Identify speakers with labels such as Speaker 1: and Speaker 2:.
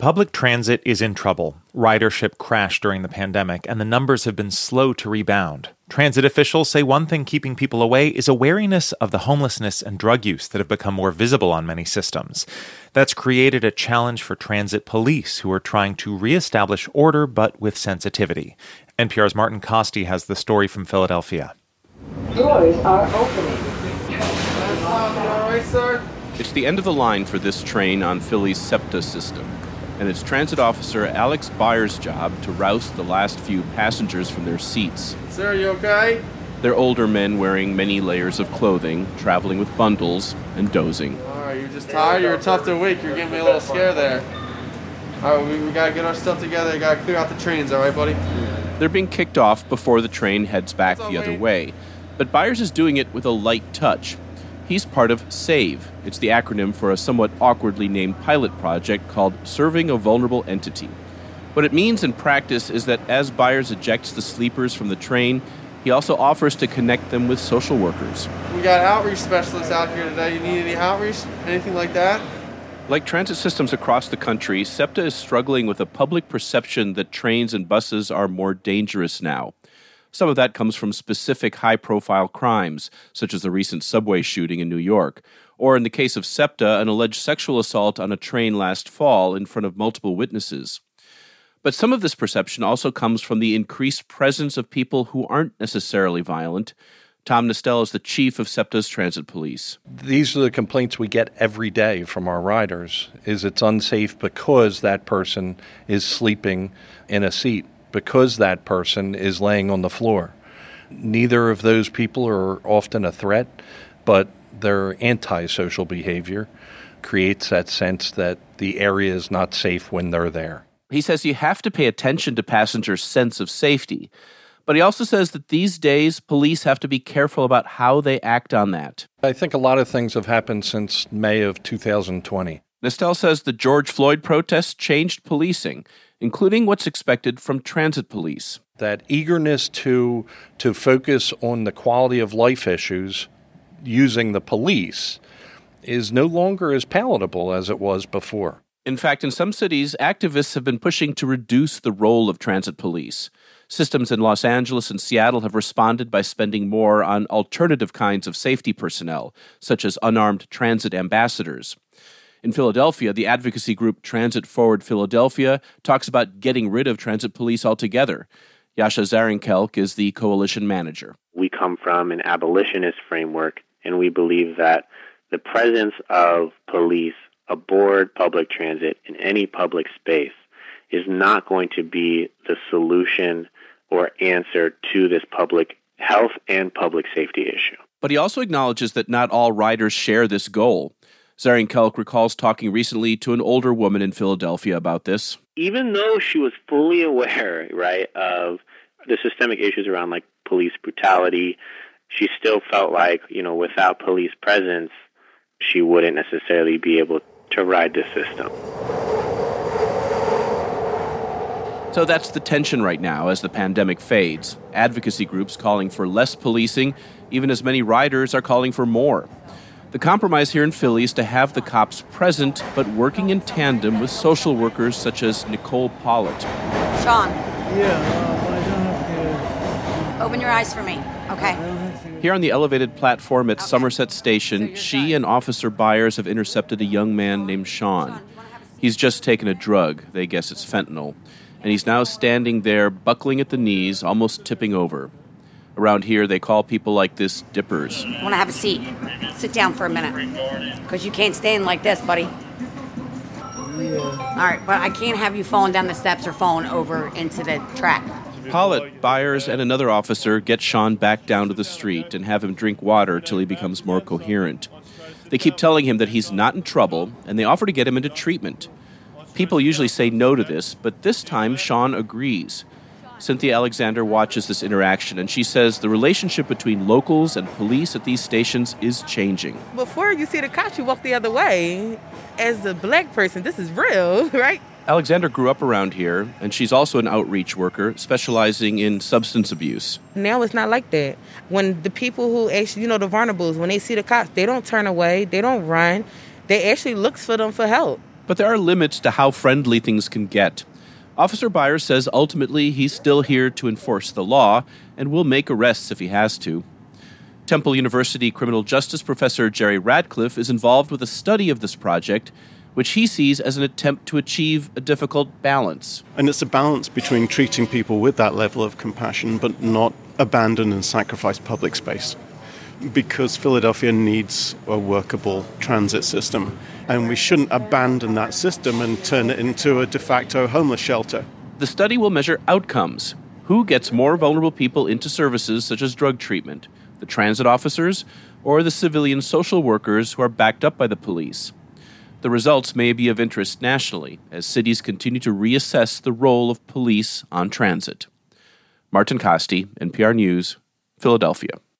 Speaker 1: Public transit is in trouble. Ridership crashed during the pandemic, and the numbers have been slow to rebound. Transit officials say one thing keeping people away is a wariness of the homelessness and drug use that have become more visible on many systems. That's created a challenge for transit police, who are trying to reestablish order but with sensitivity. NPR's Martin Costi has the story from Philadelphia.
Speaker 2: Doors are opening.
Speaker 3: All right, sir? It's the end of the line for this train on Philly's SEPTA system, and it's transit officer Alex Byers' job to roust the last few passengers from their seats.
Speaker 4: Sir, are you okay?
Speaker 3: They're older men wearing many layers of clothing, traveling with bundles, and dozing.
Speaker 4: All right, you're just tired, you're tough to wake, you're getting me a little scared there. All right, we gotta get our stuff together, gotta clear out the trains, all right, buddy?
Speaker 3: They're being kicked off before the train heads back the other way, but Byers is doing it with a light touch. He's part of SAVE. It's the acronym for a somewhat awkwardly named pilot project called Serving a Vulnerable Entity. What it means in practice is that as Byers ejects the sleepers from the train, he also offers to connect them with social workers.
Speaker 4: We got outreach specialists out here today. You need any outreach? Anything like that?
Speaker 3: Like transit systems across the country, SEPTA is struggling with a public perception that trains and buses are more dangerous now. Some of that comes from specific high-profile crimes, such as the recent subway shooting in New York, or in the case of SEPTA, an alleged sexual assault on a train last fall in front of multiple witnesses. But some of this perception also comes from the increased presence of people who aren't necessarily violent. Tom Nestel is the chief of SEPTA's transit police.
Speaker 5: These are the complaints we get every day from our riders, is it's unsafe because that person is sleeping in a seat, because that person is laying on the floor. Neither of those people are often a threat, but their antisocial behavior creates that sense that the area is not safe when they're there.
Speaker 3: He says you have to pay attention to passengers' sense of safety, but he also says that these days police have to be careful about how they act on that.
Speaker 5: I think a lot of things have happened since May of 2020.
Speaker 3: Nestel says the George Floyd protests changed policing, including what's expected from transit police.
Speaker 5: That eagerness to focus on the quality of life issues using the police is no longer as palatable as it was before.
Speaker 3: In fact, in some cities, activists have been pushing to reduce the role of transit police. Systems in Los Angeles and Seattle have responded by spending more on alternative kinds of safety personnel, such as unarmed transit ambassadors. In Philadelphia, the advocacy group Transit Forward Philadelphia talks about getting rid of transit police altogether. Yasha Zarinkelk is the coalition manager.
Speaker 6: We come from an abolitionist framework, and we believe that the presence of police aboard public transit in any public space is not going to be the solution or answer to this public health and public safety issue.
Speaker 3: But he also acknowledges that not all riders share this goal. Zarinkelk recalls talking recently to an older woman in Philadelphia about this.
Speaker 6: Even though she was fully aware, right, of the systemic issues around like police brutality, she still felt like, without police presence, she wouldn't necessarily be able to ride the system.
Speaker 3: So that's the tension right now as the pandemic fades. Advocacy groups calling for less policing, even as many riders are calling for more. The compromise here in Philly is to have the cops present, but working in tandem with social workers such as Nicole Pollitt.
Speaker 7: Sean.
Speaker 8: Yeah, I don't have to.
Speaker 7: Open your eyes for me, okay?
Speaker 3: Here on the elevated platform at Somerset Station, she and Officer Byers have intercepted a young man named Sean. He's just taken a drug, they guess it's fentanyl, and he's now standing there buckling at the knees, almost tipping over. Around here, they call people like this dippers.
Speaker 7: I want to have a seat. Sit down for a minute. Because you can't stand like this, buddy.
Speaker 8: Yeah.
Speaker 7: All right, but I can't have you falling down the steps or falling over into the track.
Speaker 3: Pollitt, Byers, and another officer get Sean back down to the street and have him drink water till he becomes more coherent. They keep telling him that he's not in trouble, and they offer to get him into treatment. People usually say no to this, but this time Sean agrees. Cynthia Alexander watches this interaction, and she says the relationship between locals and police at these stations is changing.
Speaker 9: Before you see the cops, you walk the other way. As a black person, this is real, right?
Speaker 3: Alexander grew up around here, and she's also an outreach worker specializing in substance abuse.
Speaker 9: Now it's not like that. When the people who actually, the vulnerables, when they see the cops, they don't turn away, they don't run. They actually look for them for help.
Speaker 3: But there are limits to how friendly things can get. Officer Byers says ultimately he's still here to enforce the law and will make arrests if he has to. Temple University criminal justice professor Jerry Radcliffe is involved with a study of this project, which he sees as an attempt to achieve a difficult balance.
Speaker 10: And it's a balance between treating people with that level of compassion but not abandon and sacrifice public space. Because Philadelphia needs a workable transit system, and we shouldn't abandon that system and turn it into a de facto homeless shelter.
Speaker 3: The study will measure outcomes. Who gets more vulnerable people into services such as drug treatment? The transit officers or the civilian social workers who are backed up by the police? The results may be of interest nationally as cities continue to reassess the role of police on transit. Martin Costi, NPR News, Philadelphia.